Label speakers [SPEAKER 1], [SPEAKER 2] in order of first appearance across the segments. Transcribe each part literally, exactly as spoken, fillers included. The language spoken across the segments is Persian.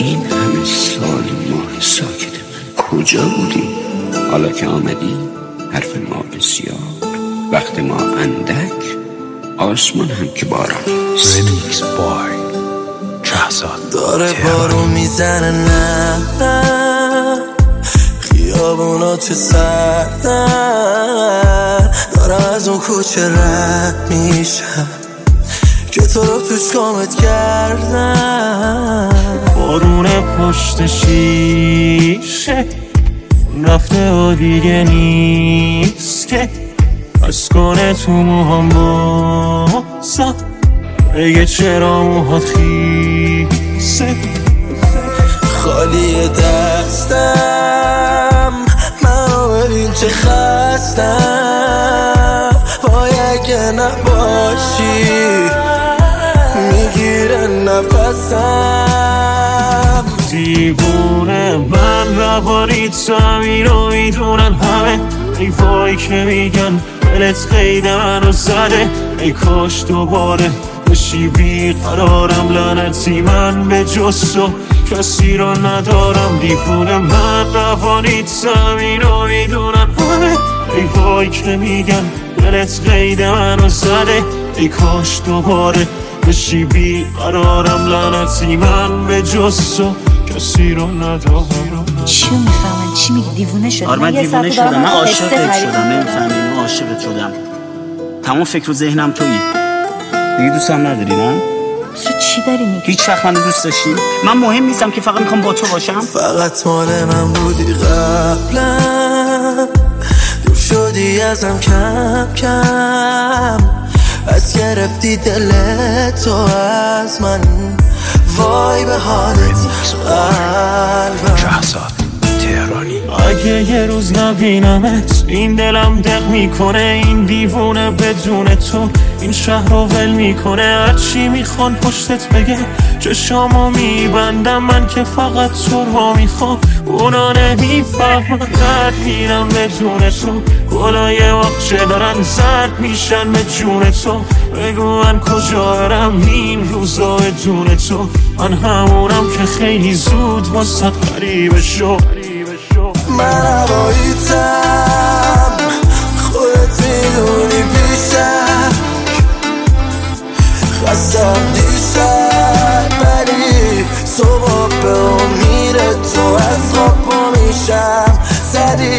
[SPEAKER 1] این همه سال ماه ساکت من کجا بودی؟ حالا که آمدی حرف ما بسیار، وقت ما اندک، آسمان هم که باران نیست.
[SPEAKER 2] رمیکس بای شهزاد
[SPEAKER 3] داره بارون میزنه، نه نه خیابونا چه سردن، دارم از اون کوچه رد میشم که تو رو توش کامت کردم.
[SPEAKER 4] بارون پشت شیشه رفته و دیگه نیست که از کنه تو موهام بازا بگه چرا موهات خیسه.
[SPEAKER 3] خالی دستم منو ببین چه خستم، وای اگه نباشی میگیره نفسم.
[SPEAKER 4] دیوونه من روانی تو همین رو میدونن همه، ای وای که میگن دلت قید منو زده، ای کاش دوباره بشی بیقرارم. لعنتی من به جز تو کسی رو ندارم. دیوونه من روانی تو همین رو میدونن همه، ای وای که میگن دلت قید منو زده، ای کاش دوباره بشی بیقرارم. لعنتی من به جز تو کسی رو ندارم.
[SPEAKER 5] چی میفهمن؟ چی میگی؟ دیوونه شدم؟
[SPEAKER 6] آره من دیوونه شدم، من عاشقت شدم، نمیفهمی؟ من عاشقت شدم، تمام فکر و ذهنم تویی. دیگه دوستم نداری نه؟
[SPEAKER 5] تو چی داری میگی؟
[SPEAKER 6] هیچ وقت من دوست داشتی؟ من مهم نیستم که، فقط میخوام با تو باشم.
[SPEAKER 3] فقط مال من بودی قبلا، دور شدی ازم کم کم، از گرفتی دل تو از من، وای به حالت قلبم.
[SPEAKER 2] شهزاد تهرانی.
[SPEAKER 4] اگه یه روز نبینمت این دلم دق میکنه، این دیوونه بدون تو این شهر رو ول میکنه. هرچی میخوان پشتت بگه چشامو میبندم، من که فقط تو رو میخوام. اونا نمیفهمن درد میرم بدون تو، گلای وقچه دارن زرد میشن به جون تو. بگو من کجا برم این روزا بدون تو، من همونم که خیلی زود واسه غریبه شو.
[SPEAKER 3] من هواییتم خودت میدونی پیشم، خستم دیشب ولی صبح به امید تو از خواب پا میشم. زدی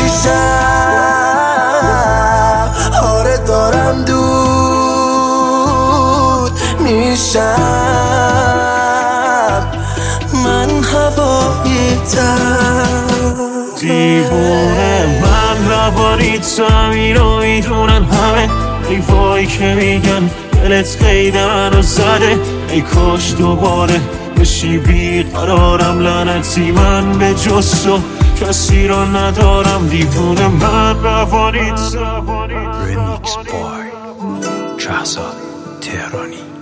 [SPEAKER 3] آتیشم، آره دارم دود میشم. من هواییتم.
[SPEAKER 4] دیوونه من روانی تو همین رو میدونن همه، ای وای که میگن دلت قید منو زده، ای کاش دوباره بشی بیقرارم. لعنتی من به جز تو کسی رو ندارم. دیوونه من روانی تو.
[SPEAKER 2] رمیکس بای شهزاد تهرانی.